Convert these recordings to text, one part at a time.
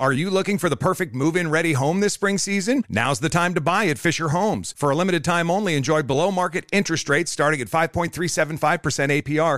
Are you looking for the perfect move-in ready home this spring season? Now's the time to buy at Fisher Homes. For a limited time only, enjoy below-market interest rates starting at 5.375% APR,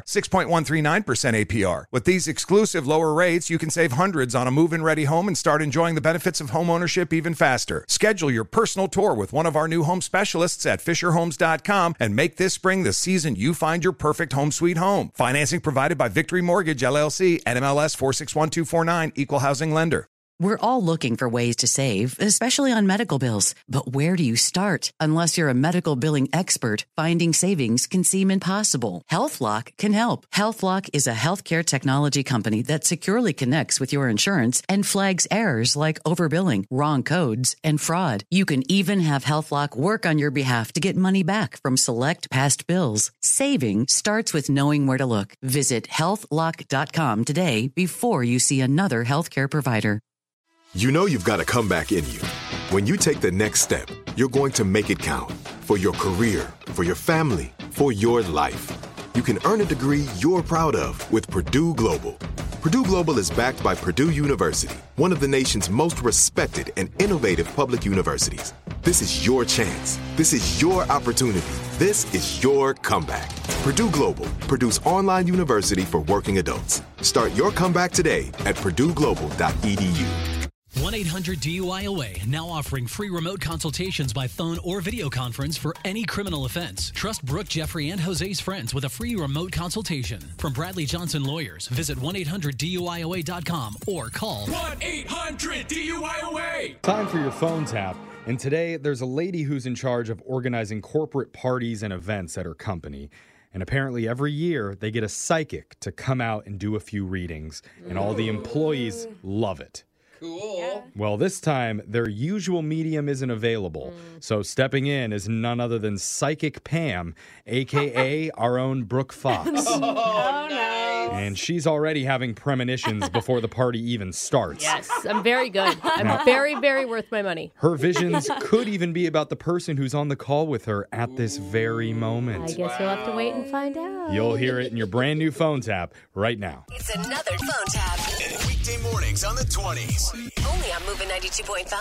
6.139% APR. With these exclusive lower rates, you can save hundreds on a move-in ready home and start enjoying the benefits of homeownership even faster. Schedule your personal tour with one of our new home specialists at FisherHomes.com and make this spring the season you find your perfect home sweet home. Financing provided by Victory Mortgage, LLC, NMLS 461249, Equal Housing Lender. We're all looking for ways to save, especially on medical bills. But where do you start? Unless you're a medical billing expert, finding savings can seem impossible. HealthLock can help. HealthLock is a healthcare technology company that securely connects with your insurance and flags errors like overbilling, wrong codes, and fraud. You can even have HealthLock work on your behalf to get money back from select past bills. Saving starts with knowing where to look. Visit healthlock.com today before you see another healthcare provider. You know you've got a comeback in you. When you take the next step, you're going to make it count. For your career, for your family, for your life. You can earn a degree you're proud of with Purdue Global. Purdue Global is backed by Purdue University, one of the nation's most respected and innovative public universities. This is your chance. This is your opportunity. This is your comeback. Purdue Global, Purdue's online university for working adults. Start your comeback today at purdueglobal.edu. 1-800-DUI-AWAY, now offering free remote consultations by phone or video conference for any criminal offense. Trust Brooke, Jeffrey, and Jose's friends with a free remote consultation. From Bradley Johnson Lawyers, visit 1-800-DUI-AWAY.com or call 1-800-DUI-AWAY. Time for your phone tap. And today, there's a lady who's in charge of organizing corporate parties and events at her company. And apparently every year, they get a psychic to come out and do a few readings. And all the employees love it. Cool. Yeah. Well, this time, their usual medium isn't available. So stepping in is none other than Psychic Pam, a.k.a. our own Brooke Fox. Oh, no. And she's already having premonitions before the party even starts. Yes, I'm very good. I'm very, very worth my money. Her visions could even be about the person who's on the call with her at this very moment. I guess you'll have to wait and find out. You'll hear it in your brand new phone tap right now. It's another phone tap. Weekday mornings on the 20s. Only on Moving 92.5.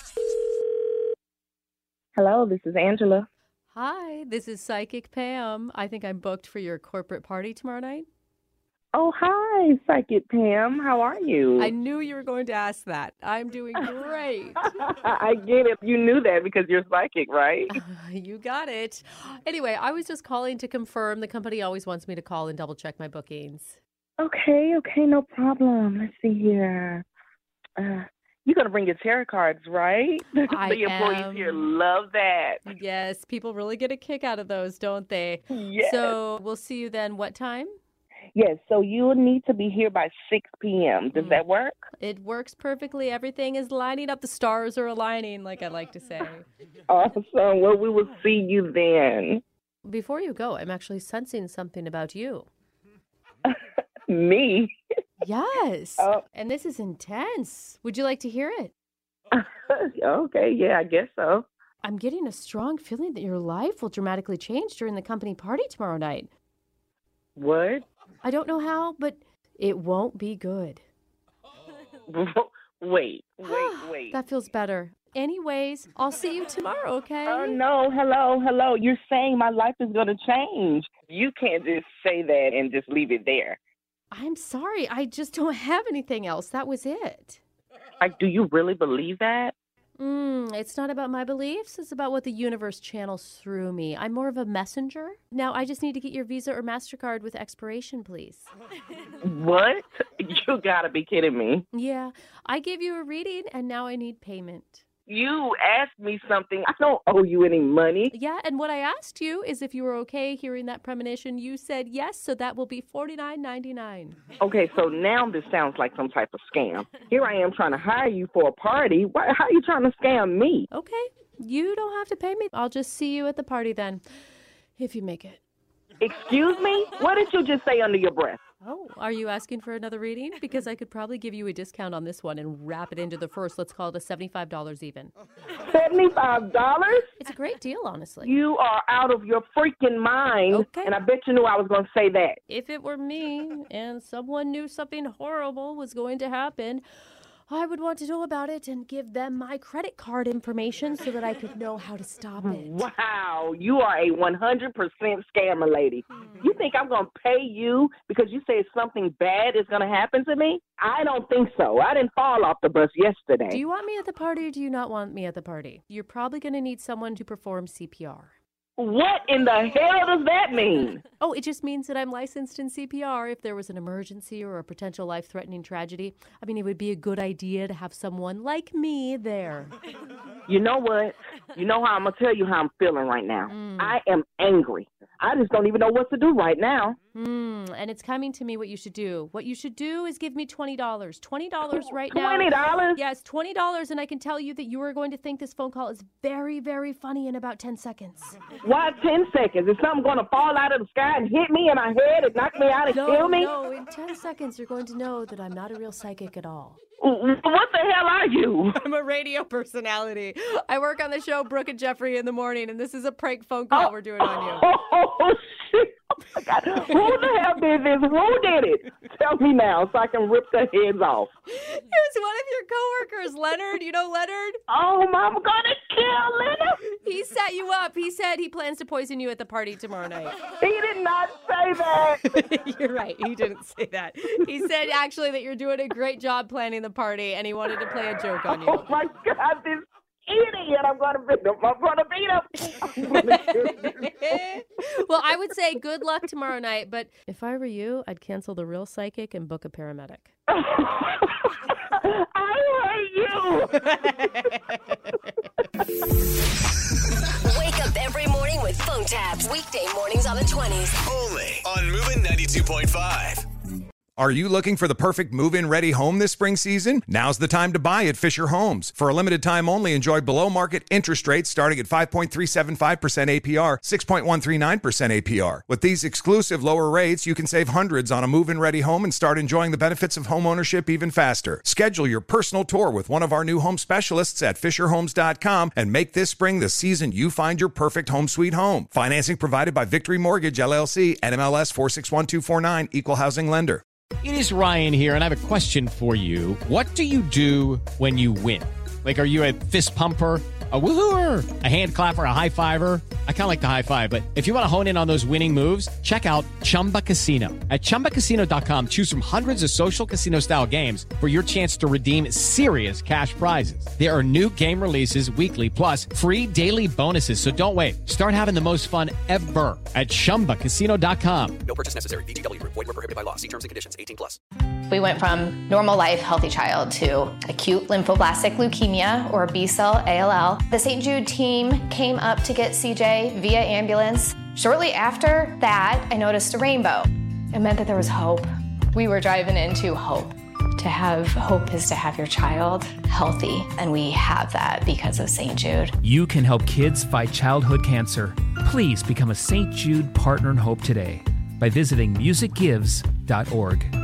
Hello, this is Angela. Hi, this is Psychic Pam. I think I'm booked for your corporate party tomorrow night. Oh, hi, Psychic Pam. How are you? I knew you were going to ask that. I'm doing great. I get it. You knew that because you're psychic, right? You got it. Anyway, I was just calling to confirm. The company always wants me to call and double check my bookings. Okay, no problem. Let's see here. You're going to bring your tarot cards, right? The employees here love that. Yes, people really get a kick out of those, don't they? Yes. So we'll see you then. What time? Yes, so you'll need to be here by 6 p.m. Does that work? It works perfectly. Everything is lining up. The stars are aligning, like I like to say. Awesome. Well, we will see you then. Before you go, I'm actually sensing something about you. Me? Yes. And this is intense. Would you like to hear it? Okay, yeah, I guess so. I'm getting a strong feeling that your life will dramatically change during the company party tomorrow night. What? I don't know how, but it won't be good. Wait. That feels better. Anyways, I'll see you tomorrow, okay? Oh, no. Hello. You're saying my life is going to change. You can't just say that and just leave it there. I'm sorry. I just don't have anything else. That was it. Like, do you really believe that? It's not about my beliefs. It's about what the universe channels through me. I'm more of a messenger. Now, I just need to get your Visa or MasterCard with expiration, please. What? You gotta be kidding me. Yeah. I gave you a reading, and now I need payment. You asked me something. I don't owe you any money. Yeah, and what I asked you is if you were okay hearing that premonition. You said yes, so that will be $49.99. Okay, so now this sounds like some type of scam. Here I am trying to hire you for a party. How are you trying to scam me? Okay, you don't have to pay me. I'll just see you at the party then, if you make it. Excuse me? What did you just say under your breath? Oh, are you asking for another reading? Because I could probably give you a discount on this one and wrap it into the first. Let's call it a $75 even. $75? It's a great deal, honestly. You are out of your freaking mind. Okay. And I bet you knew I was going to say that. If it were me and someone knew something horrible was going to happen, I would want to know about it and give them my credit card information so that I could know how to stop it. Wow, you are a 100% scammer, lady. You think I'm going to pay you because you say something bad is going to happen to me? I don't think so. I didn't fall off the bus yesterday. Do you want me at the party or do you not want me at the party? You're probably going to need someone to perform CPR. What in the hell does that mean? Oh, it just means that I'm licensed in CPR if there was an emergency or a potential life-threatening tragedy. I mean, it would be a good idea to have someone like me there. You know what? You know how I'm going to tell you how I'm feeling right now. I am angry. I just don't even know what to do right now. And it's coming to me what you should do. What you should do is give me $20. $20 right now. $20? Yes, $20, and I can tell you that you are going to think this phone call is very, very funny in about 10 seconds. Why 10 seconds? Is something going to fall out of the sky and hit me in my head and knock me out and kill me? No, in 10 seconds you're going to know that I'm not a real psychic at all. What the hell are you? I'm a radio personality. I work on the show Brooke and Jeffrey in the morning, and this is a prank phone call we're doing on you. Oh, shit. Oh, my God. Who the hell did this? Who did it? Tell me now so I can rip their heads off. It was one of your coworkers, Leonard. You know Leonard? Oh, I'm going to kill Leonard. He set you up. He said he plans to poison you at the party tomorrow night. He did not say that. You're right. He didn't say that. He said actually that you're doing a great job planning the party, and he wanted to play a joke on you. Oh, my God. This idiot. I'm going to beat him. I'm going to beat him. Well, I would say good luck tomorrow night, but if I were you, I'd cancel the real psychic and book a paramedic. I hate you. Wake up every morning with phone taps. Weekday mornings on the 20s. Only on Moving 92.5. Are you looking for the perfect move-in ready home this spring season? Now's the time to buy at Fisher Homes. For a limited time only, enjoy below-market interest rates starting at 5.375% APR, 6.139% APR. With these exclusive lower rates, you can save hundreds on a move-in ready home and start enjoying the benefits of home ownership even faster. Schedule your personal tour with one of our new home specialists at FisherHomes.com and make this spring the season you find your perfect home sweet home. Financing provided by Victory Mortgage, LLC, NMLS 461249, Equal Housing Lender. It is Ryan here, and I have a question for you. What do you do when you win? Like, are you a fist pumper, a woo-hooer, a hand clapper, a high-fiver? I kind of like the high-five, but if you want to hone in on those winning moves, check out Chumba Casino. At ChumbaCasino.com, choose from hundreds of social casino-style games for your chance to redeem serious cash prizes. There are new game releases weekly, plus free daily bonuses, so don't wait. Start having the most fun ever at ChumbaCasino.com. No purchase necessary. VGW Group. Void where prohibited by law. See terms and conditions. 18+. We went from normal life, healthy child to acute lymphoblastic leukemia, or B-cell ALL. The St. Jude team came up to get CJ via ambulance. Shortly after that, I noticed a rainbow. It meant that there was hope. We were driving into hope. To have hope is to have your child healthy, and we have that because of St. Jude. You can help kids fight childhood cancer. Please become a St. Jude Partner in Hope today by visiting musicgives.org.